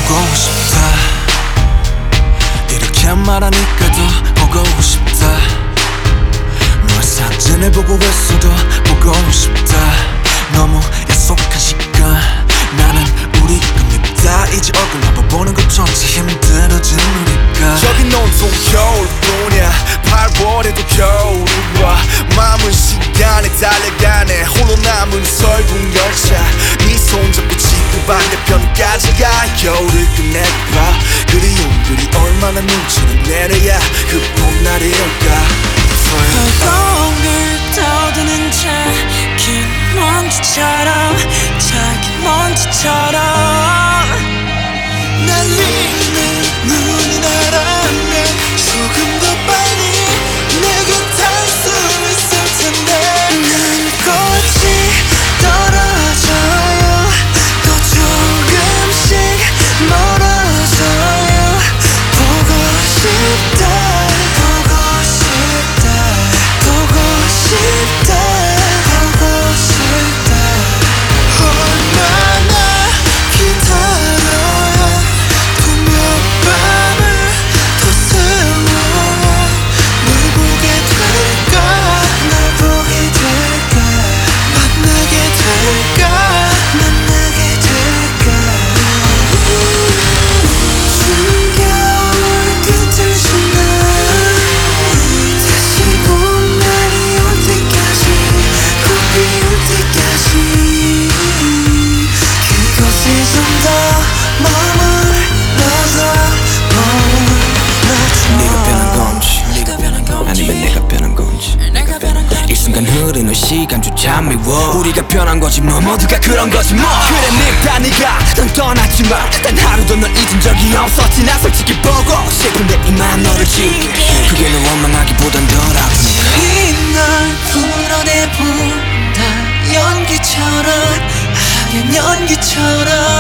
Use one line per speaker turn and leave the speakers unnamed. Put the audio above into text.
보고 싶다. 이렇게 말하니까 더 보고 싶다. 너의 사진을 보고 있어도 보고 싶다. 너무 약속한 시간 나는 우리가 밉다. 이제 얼굴 한번 보는 것조차 힘들어진 우리가.
저긴 온통 겨울뿐이야. 8월에도 겨울이 와. 마음은 시간에 달려가네. 홀로 남은 설국 열차. 네 손잡고 지구 반대편까지 가. 겨울을 끝내봐. 그리움들이 얼마나 눈치를 내려야 그 봄날이 올까.
벌공을 떠드는 작은 먼지처럼 작은 먼지처럼 날리는 눈이 나라면 조금 더 빨리 내게 닿을 수 있을 텐데. 난 꽃이 떨어져요. 또 조금씩 멀어져요. 보고 싶다. 얼마나 기다려야 또 몇 밤을 더 세워야 널 보게 될까. 널 보게 될까. 만나게 될까. 만나게 될까. 추운 겨울 끝을 지나 다시 봄날이 올 때까지 꽃 피울 때까지 그곳에 좀 더
네가 변한 건지 아니면 내가 변한 건지. 이 순간 흐르는 시간조차 미워. 우리가 변한 거지 뭐. 모두가 그런 거지 뭐. 그래 밉다 네가 넌 떠났지만 단 하루도 널 잊은 적이 없었지. 나 솔직히 보고 싶은데 이만 너를 지울게. 그게 널 원망하기보단 덜 아프니까.
이날 풀어내본다. 연기처럼 하얀 연기처럼